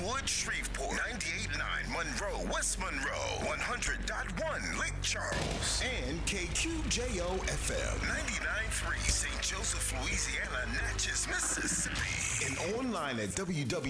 Glenwood, Shreveport, 98.9 Monroe, West Monroe, 100.1 Lake Charles, and KQJO-FM, 99.3 St. Joseph, Louisiana, Natchez, Mississippi, and online at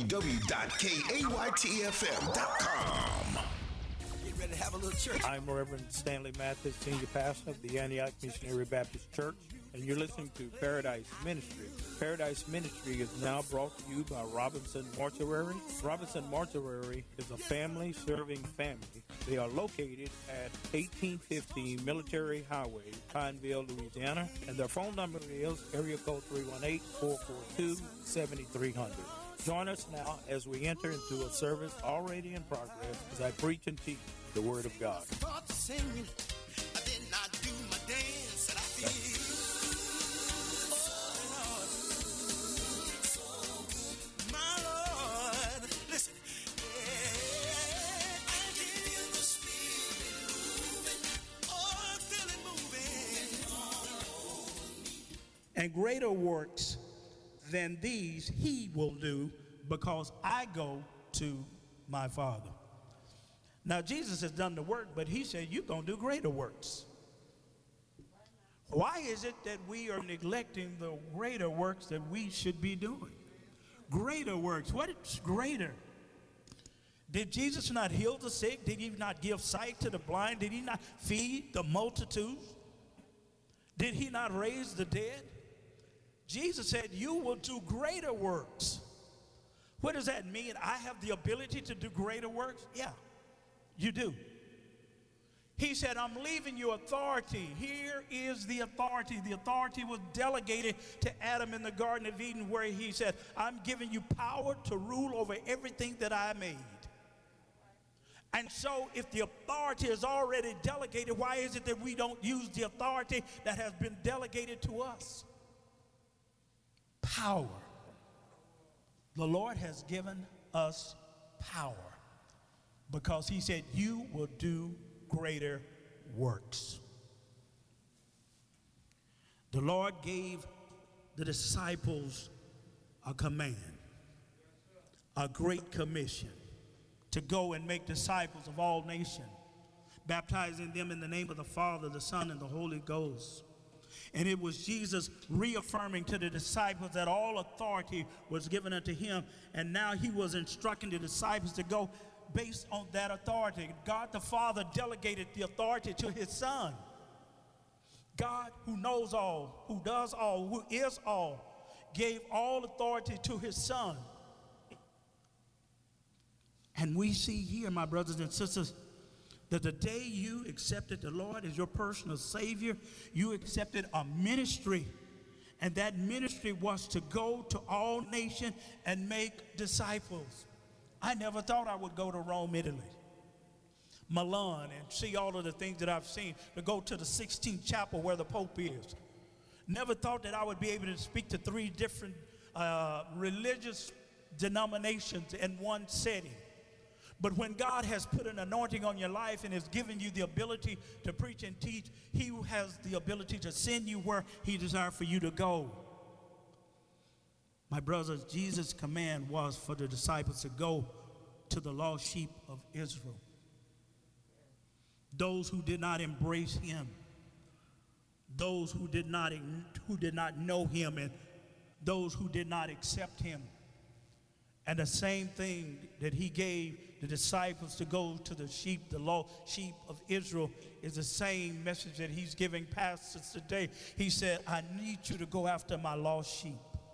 www.kaytfm.com. Ready to have a little church. I'm Reverend Stanley Mathis, Senior Pastor of the Antioch Missionary Baptist Church, and you're listening to Paradise Ministry. Paradise Ministry is now brought to you by Robinson Mortuary. Robinson Mortuary is a family-serving family. They are located at 1850 Military Highway, Pineville, Louisiana, and their phone number is area code 318-442-7300. Join us now as we enter into a service already in progress as I preach and teach the Word of God. Singing, I did not do my dance, and I feel my Lord. Listen, I can feel the Spirit moving, oh, I feel it moving. And greater works than these he will do, because I go to my Father. Now, Jesus has done the work, but he said, you're going to do greater works. Why is it that we are neglecting the greater works that we should be doing? Greater works. What is greater? Did Jesus not heal the sick? Did he not give sight to the blind? Did he not feed the multitudes? Did he not raise the dead? Jesus said, you will do greater works. What does that mean? I have the ability to do greater works? Yeah, you do. He said, I'm leaving you authority. Here is the authority. The authority was delegated to Adam in the Garden of Eden, where he said, I'm giving you power to rule over everything that I made. And so if the authority is already delegated, why is it that we don't use the authority that has been delegated to us? Power. The Lord has given us power because he said, you will do greater works. The Lord gave the disciples a command, a great commission, to go and make disciples of all nations, baptizing them in the name of the Father, the Son, and the Holy Ghost. And it was Jesus reaffirming to the disciples that all authority was given unto him, and now he was instructing the disciples to go based on that authority. God the Father delegated the authority to his Son. God, who knows all, who does all, who is all, gave all authority to his Son. And we see here, my brothers and sisters, that the day you accepted the Lord as your personal Savior, you accepted a ministry. And that ministry was to go to all nations and make disciples. I never thought I would go to Rome, Italy, Milan, and see all of the things that I've seen, to go to the 16th chapel where the Pope is. Never thought that I would be able to speak to 3 different religious denominations in one setting. But when God has put an anointing on your life and has given you the ability to preach and teach, he has the ability to send you where he desires for you to go. My brothers, Jesus' command was for the disciples to go to the lost sheep of Israel. Those who did not embrace him, those who did not know him, and those who did not accept him. And the same thing that he gave the disciples to go to the sheep, the lost sheep of Israel, is the same message that he's giving pastors today. He said, I need you to go after my lost sheep.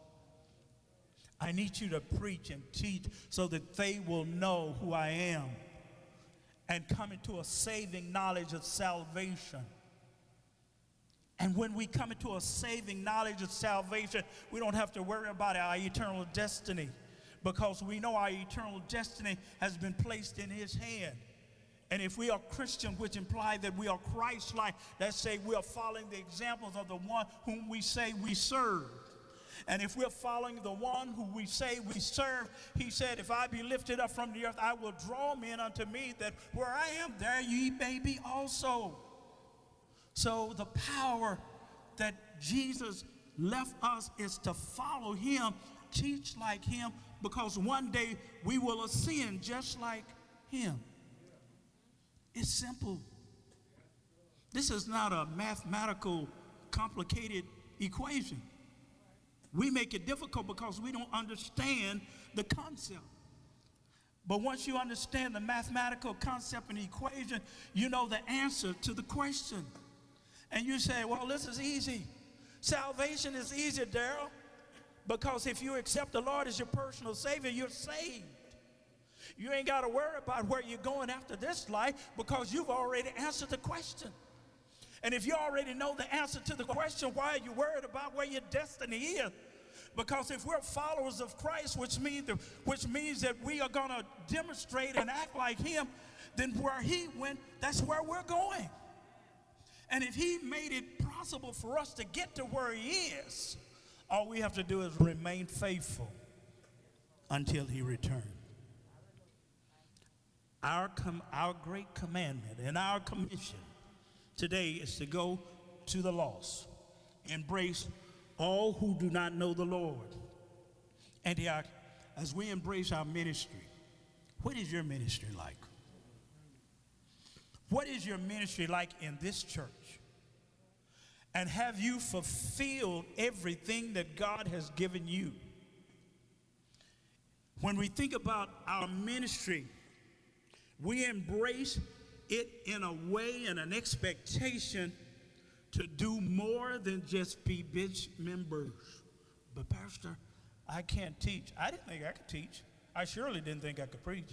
I need you to preach and teach so that they will know who I am and come into a saving knowledge of salvation. And when we come into a saving knowledge of salvation, we don't have to worry about our eternal destiny, because we know our eternal destiny has been placed in his hand. And if we are Christian, which implies that we are Christ-like, let's say we are following the examples of the one whom we say we serve. And if we're following the one who we say we serve, he said, if I be lifted up from the earth, I will draw men unto me, that where I am, there ye may be also. So the power that Jesus left us is to follow him, teach like him, because one day we will ascend just like him. It's simple. This is not a mathematical, complicated equation. We make it difficult because we don't understand the concept. But once you understand the mathematical concept and equation, you know the answer to the question. And you say, well, this is easy. Salvation is easy, Daryl, because if you accept the Lord as your personal Savior, you're saved. You ain't got to worry about where you're going after this life because you've already answered the question. And if you already know the answer to the question, why are you worried about where your destiny is? Because if we're followers of Christ, which means that we are going to demonstrate and act like him, then where he went, that's where we're going. And if he made it possible for us to get to where he is, all we have to do is remain faithful until he returns. Our great commandment and our commission today is to go to the lost, embrace all who do not know the Lord. And as we embrace our ministry, what is your ministry like? What is your ministry like in this church? And have you fulfilled everything that God has given you? When we think about our ministry, we embrace it in a way and an expectation to do more than just be bench members. But Pastor, I can't teach. I didn't think I could teach. I surely didn't think I could preach.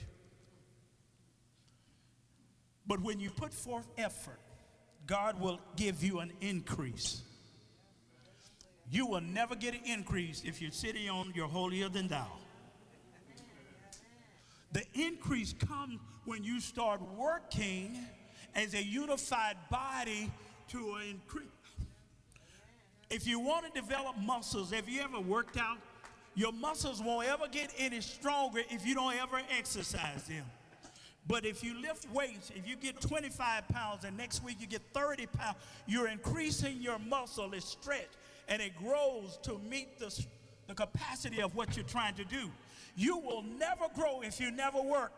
But when you put forth effort, God will give you an increase. You will never get an increase if you're sitting on your holier than thou. The increase comes when you start working as a unified body to increase. If you want to develop muscles, have you ever worked out? Your muscles won't ever get any stronger if you don't ever exercise them. But if you lift weights, if you get 25 pounds and next week you get 30 pounds, you're increasing your muscle, it's stretched, and it grows to meet the capacity of what you're trying to do. You will never grow if you never work.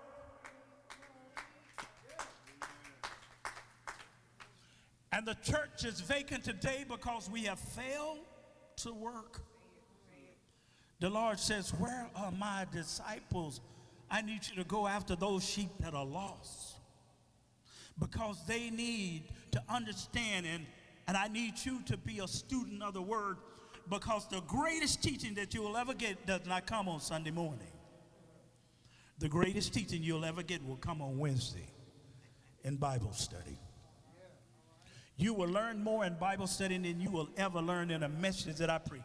And the church is vacant today because we have failed to work. The Lord says, where are my disciples? I need you to go after those sheep that are lost, because they need to understand, and I need you to be a student of the word, because the greatest teaching that you will ever get does not come on Sunday morning. The greatest teaching you'll ever get will come on Wednesday in Bible study. You will learn more in Bible study than you will ever learn in a message that I preach.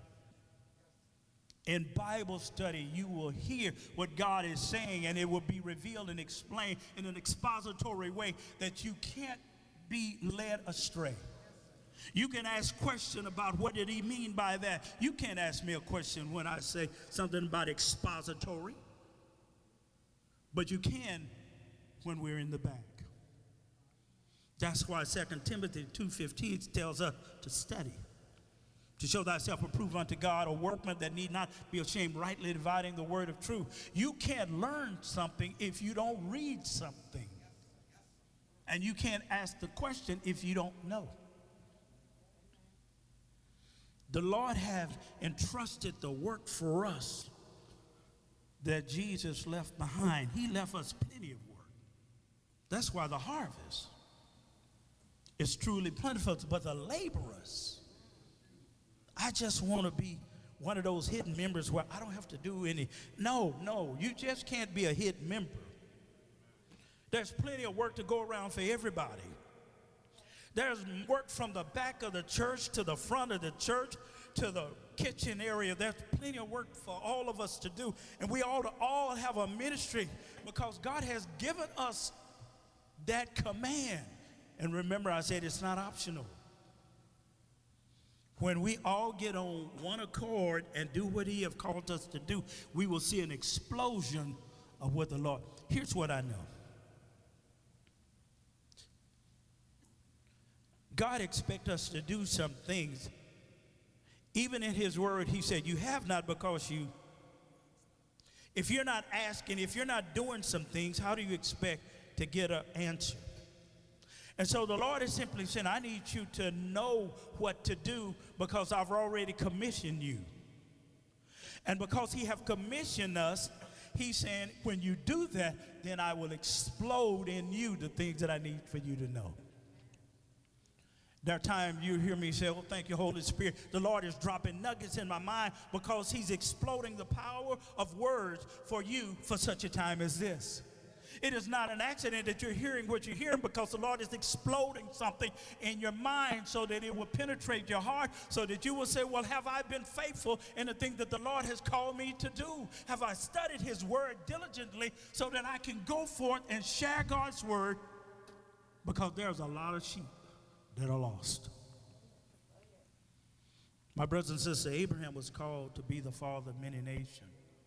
In Bible study, you will hear what God is saying, and it will be revealed and explained in an expository way that you can't be led astray. You can ask questions about what did he mean by that. You can't ask me a question when I say something about expository, but you can when we're in the back. That's why 2 Timothy 2:15 tells us to study, to show thyself approved unto God, a workman that need not be ashamed, rightly dividing the word of truth. You can't learn something if you don't read something. And you can't ask the question if you don't know. The Lord has entrusted the work for us that Jesus left behind. He left us plenty of work. That's why the harvest is truly plentiful, but the laborers, I just want to be one of those hidden members where I don't have to do any. No, you just can't be a hidden member. There's plenty of work to go around for everybody. There's work from the back of the church to the front of the church to the kitchen area. There's plenty of work for all of us to do. And we ought to all have a ministry because God has given us that command. And remember, I said it's not optional. When we all get on one accord and do what he has called us to do, we will see an explosion of what the Lord. Here's what I know. God expects us to do some things. Even in his word, he said, you have not because you If you're not asking, if you're not doing some things, how do you expect to get an answer? And so the Lord is simply saying, I need you to know what to do because I've already commissioned you. And because he have commissioned us, he's saying, when you do that, then I will explode in you the things that I need for you to know. There are times you hear me say, oh, thank you, Holy Spirit. The Lord is dropping nuggets in my mind because he's exploding the power of words for you for such a time as this. It is not an accident that you're hearing what you're hearing because the Lord is exploding something in your mind so that it will penetrate your heart, so that you will say, well, have I been faithful in the thing that the Lord has called me to do? Have I studied his word diligently so that I can go forth and share God's word? Because there's a lot of sheep that are lost. My brothers and sisters, Abraham was called to be the father of many nations.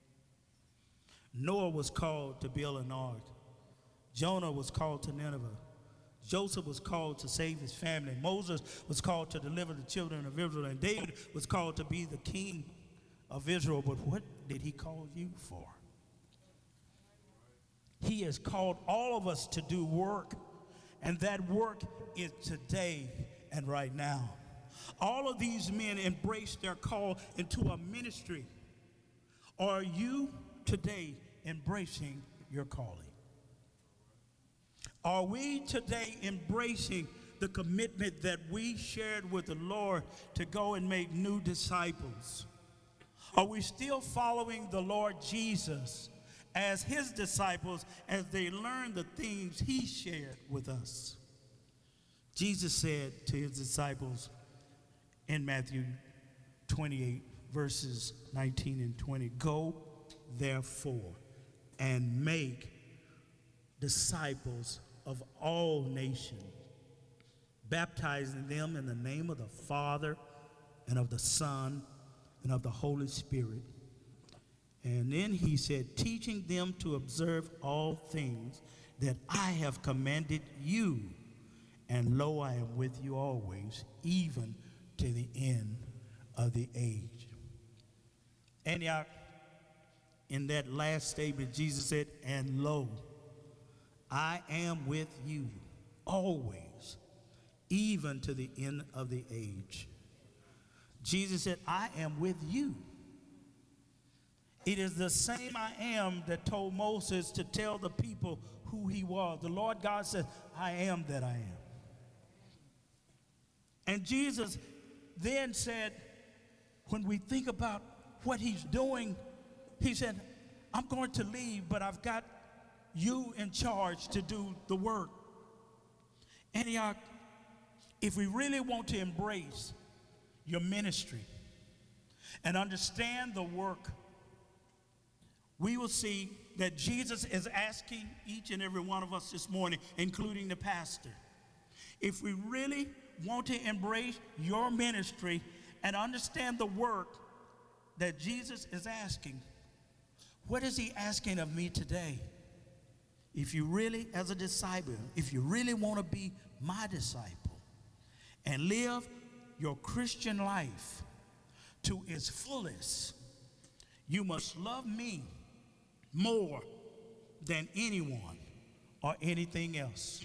Noah was called to build an ark. Jonah was called to Nineveh. Joseph was called to save his family. Moses was called to deliver the children of Israel. And David was called to be the king of Israel. But what did he call you for? He has called all of us to do work. And that work is today and right now. All of these men embraced their call into a ministry. Are you today embracing your calling? Are we today embracing the commitment that we shared with the Lord to go and make new disciples? Are we still following the Lord Jesus as his disciples as they learn the things he shared with us? Jesus said to his disciples in Matthew 28, verses 19 and 20, go therefore and make disciples of all nations, baptizing them in the name of the Father and of the Son and of the Holy Spirit. And then he said, teaching them to observe all things that I have commanded you. And lo, I am with you always, even to the end of the age. Antioch, in that last statement, Jesus said, and lo, I am with you always, even to the end of the age. Jesus said, I am with you. It is the same I am that told Moses to tell the people who he was. The Lord God said, I am that I am. And Jesus then said, when we think about what he's doing, he said, I'm going to leave, but I've got you in charge to do the work. Antioch, if we really want to embrace your ministry and understand the work, we will see that Jesus is asking each and every one of us this morning, including the pastor, if we really want to embrace your ministry and understand the work that Jesus is asking, what is he asking of me today? If you really, as a disciple, if you really want to be my disciple and live your Christian life to its fullest, you must love me more than anyone or anything else.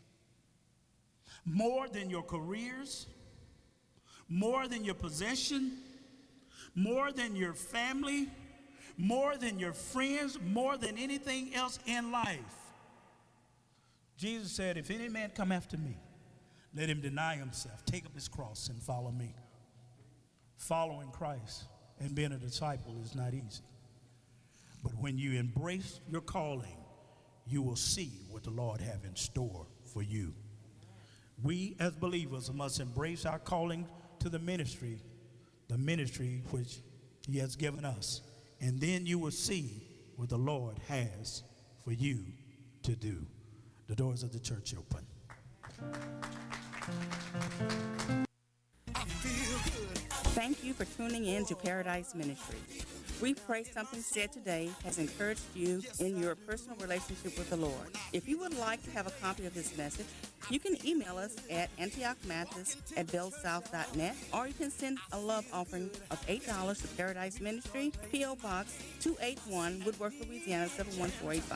More than your careers, more than your possession, more than your family, more than your friends, more than anything else in life. Jesus said, if any man come after me, let him deny himself, take up his cross and follow me. Following Christ and being a disciple is not easy. But when you embrace your calling, you will see what the Lord have in store for you. We as believers must embrace our calling to the ministry which he has given us. And then you will see what the Lord has for you to do. The doors of the church open. I feel good. Thank you for tuning in to Paradise Ministry. We pray something said today has encouraged you in your personal relationship with the Lord. If you would like to have a copy of this message, You can email us at antiochmathis@bellsouth.net, or you can send a love offering of $8 to Paradise Ministry, P.O. Box 281, Woodworth, Louisiana 71485.